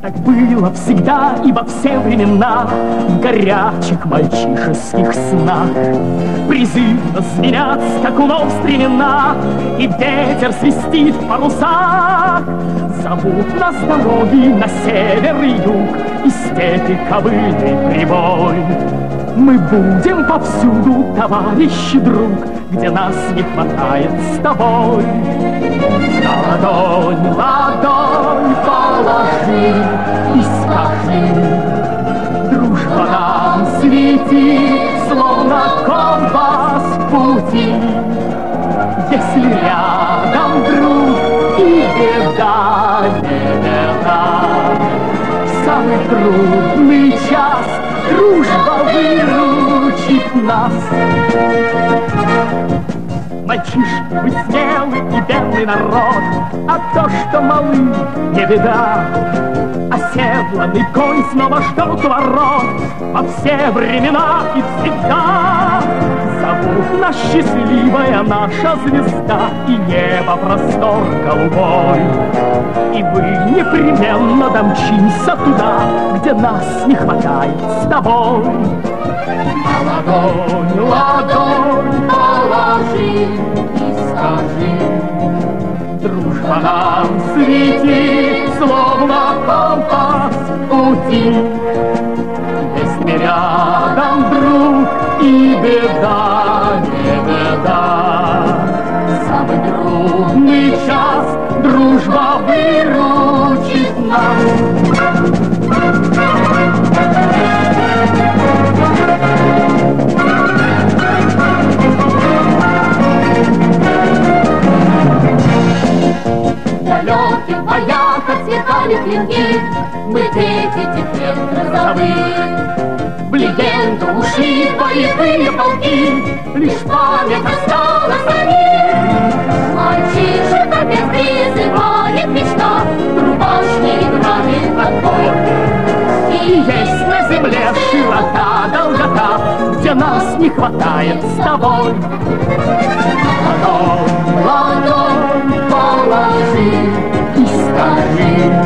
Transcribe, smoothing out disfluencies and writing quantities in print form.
Так было всегда и во все времена, в горячих мальчишеских снах. Призывно звенят скакунов стремена, и ветер свистит в парусах. Зовут нас дороги на север и юг, и степи ковыльный прибой. Мы будем повсюду, товарищ и друг, где нас не хватает с тобой. На ладонь, ладонь положи и скажи: дружба нам светит, словно компас в пути. Если рядом друг и беда, не беда, в самый трудный час дружба выручит нас. Мальчишки, вы смелый и верный народ, а то, что малы, не беда. Оседланный конь снова ждет у ворот во все времена и всегда. Зовут нас счастливая наша звезда и небо простор голубой. И мы непременно домчимся туда, где нас не хватает с тобой. На ладонь, ладонь положи и скажи: дружба нам светит, словно компас в пути. Если рядом друг и беда, не беда, в самый трудный час дружба выручит нас. В далеких боях отсекали клинки мы, дети теперь грозовых. В легенду ушли боевые полки, лишь память осталась о них. Мальчишек опять призывает мечта, рубашки играет отбой. И есть на земле широта, долгота, где нас не хватает с тобой. Ладонь, ладонь положи и скажи: